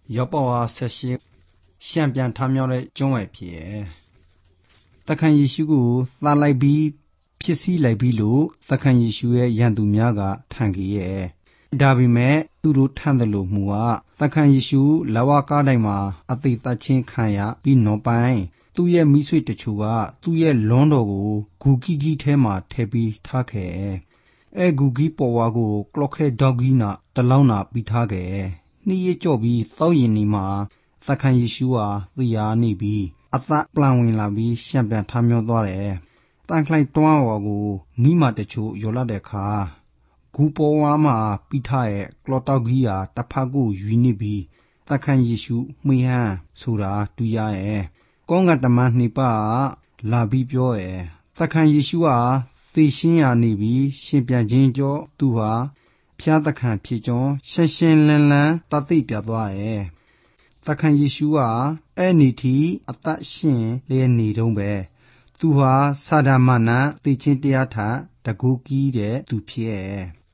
ယောပဝါဆက်ရှိရှံပြန်ထားမြောက်တဲ့ကျွန်းဝယ်ဖြစ်သခင်ယေရှုကိုသာလိုက်ပြီးဖြစ်စည်းလိုက်ပြီးလို့သခင်ယေရှုရဲ့ယံသူများကထံကြီးရဲ့ဒါပေမဲ့သူတို့ထမ်းတယ်လို့မှုကသခင်ယေရှုလဝကားတိုင်းမှာအသေးသက်ချင်းခံရပြီးနောက်ပိုင်းသူ့ရဲ့မိဆွေတချို့ကသူ့ရဲ့လွန်းတော်ကိုဂူကီကီထဲမှာထည့်ပြီးထားခဲ့ဂူကီပေါ်ဝါကိုကလော့ခဲဒေါဂီနာတလောင်းနာပြီးထားခဲ့နှီးရကြော့ပြီးတောက်ရင်နေမှာသခင်ယေရှုဟာသေရနေပြီးအသက်ပလန်ဝင်လာပြီးရှံပြန်ထမြောသွားတယ်တန်ခလိုက်တွန်းဝါကိုမိမတချို့ရောလာတဲ့အခါဂူပေါ်ဝါမှာပြီးထားရဲ့ကလော့တောက်ကြီးဟာတစ်ဖက်ကိုယူနေပြီးသခင်ယေရှုမှီဟန်ဆိုတာတွေ့ရရဲ့ကောင်းကတမန်နှိပါလာပြီးပြောရဲ့သခင်ယေရှုဟာသေရှင်းရနေပြီးရှင်ပြန်ခြင်းကြောသူဟာဖျားသခင်ဖြစ်ကြောင်းရှင်းရှင်းလန်းလန်းတသိပြသွားရဲ့သခင်ယေရှုဟာအဲ့ဒီထိအသက်ရှင်လျက်နေတုံးပဲသူဟာစာဒမနသေခြင်းတရားထတကူကြီးတဲ့သူဖြစ်ရဲ့